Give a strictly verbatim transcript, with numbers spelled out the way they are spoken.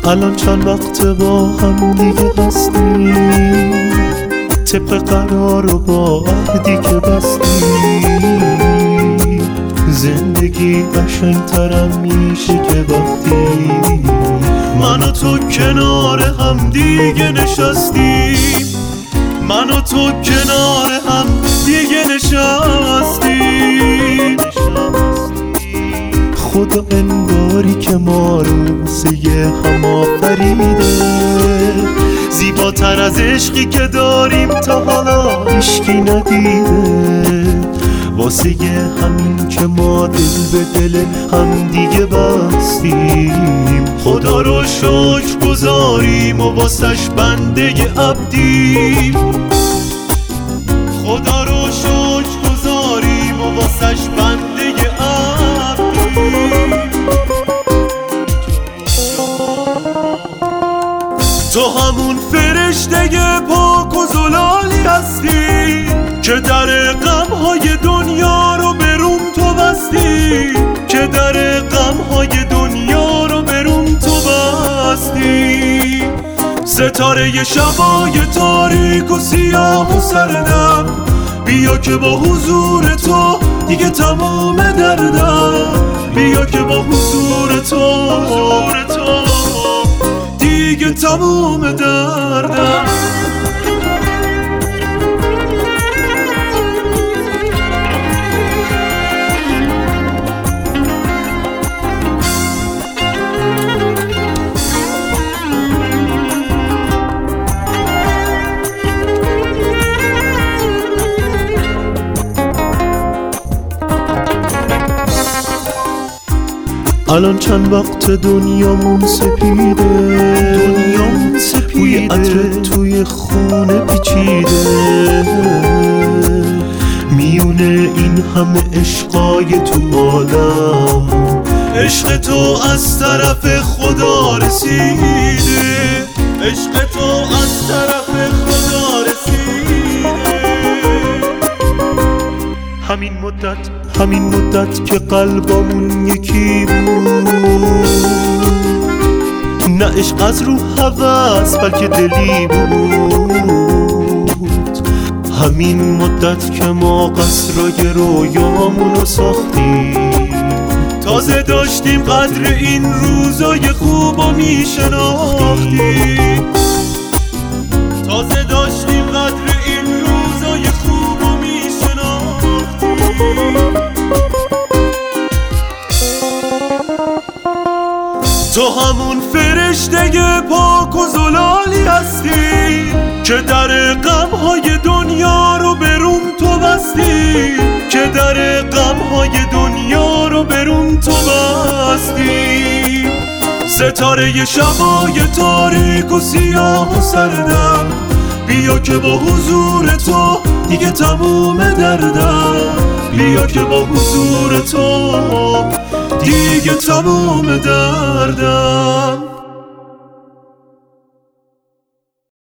الان چند وقت با هم دیگه هستیم، طبق قرار و با عهدی که بستیم. زندگی قشنگ‌ترم میشه که وقتی من و تو کنار هم دیگه نشستیم، من و تو کنار هم دیگه نشستیم. خدا انگاری که ما رو واسه هم آفریده، زیباتر از عشقی که داریم تا حالا هیچکی ندیده. واسه همین که ما دل به دل هم دیگه بستیم، خدا رو شکر گذاریم و واسش بنده عبدیم. خدا رو شکر گذاریم و واسش بنده عبدیم. تو همون فرشته پاک و زلالی هستی که در غم‌های دنیا رو برون تو بستی، که در غم‌های دنیا رو برون تو بستی. ستاره شبای تاریک و سیاه و سردم، بیا که با حضور تو دیگه تمام دردم، بیا که با حضور تو دیگه تمام دردم. الان چند وقت دنیامون سپیده، دنیامون سپیده، بوی عطر توی خونه پیچیده. میونه این همه عشقای تو عالم، عشق تو از طرف خدا رسیده، عشق تو از طرف خدا رسیده. همین مدت همین مدت که قلبمون یکی بود، نه عشق از رو هوس بلکه دلی بود. همین مدت که ما قصرای رویامونو ساختیم، تازه داشتیم قدر این روزای خوبو میشناختیم، تازه داشتیم قدر این روزای خوبو میشناختیم. تو همون فرشته پاک و زلالی هستی که در غم‌های دنیا رو برون تو بستی، که در غم‌های دنیا رو برون تو بستی. ستاره شبای تاریک و سیاه و سردم، بیا که با حضور تو دیگه تموم دردم، بیا که با حضور تو دیگه تموم دردم.